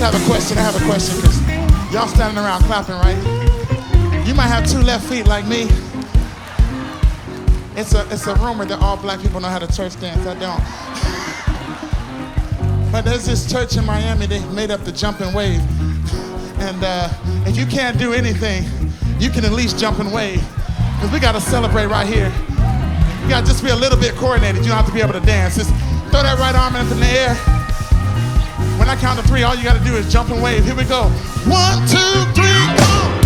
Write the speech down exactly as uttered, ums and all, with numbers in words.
have a question, I have a question, because y'all standing around clapping, right? You might have two left feet like me. It's a, it's a rumor that all black people know how to church dance. I don't. But there's this church in Miami, they made up the jumping wave. And uh, if you can't do anything, you can at least jump and wave. Because we got to celebrate right here. You got to just be a little bit coordinated. You don't have to be able to dance. Just throw that right arm up in the air. When I count to three, all you got to do is jump and wave. Here we go. One, two, three, go!